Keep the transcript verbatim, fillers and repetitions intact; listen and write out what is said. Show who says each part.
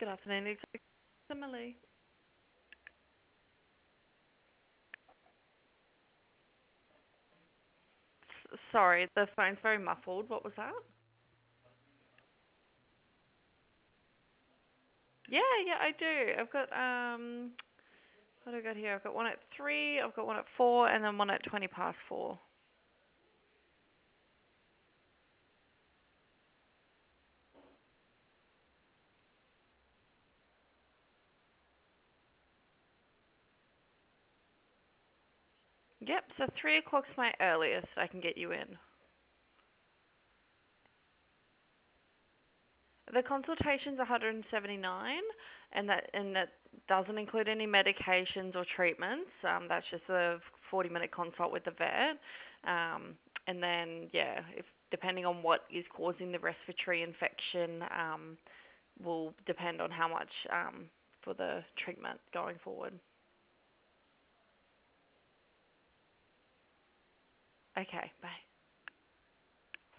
Speaker 1: Good afternoon, Executive Emily. S- sorry, the phone's very muffled. What was that? Yeah, yeah, I do. I've got um, what do I got here? I've got one at three. I've got one at four, and then one at twenty past four. Yep. So three o'clock's my earliest I can get you in. The consultation's one hundred seventy-nine, and that and that doesn't include any medications or treatments. Um, that's just a forty-minute consult with the vet. Um, and then yeah, if depending on what is causing the respiratory infection, um, will depend on how much um, for the treatment going forward. Okay, bye.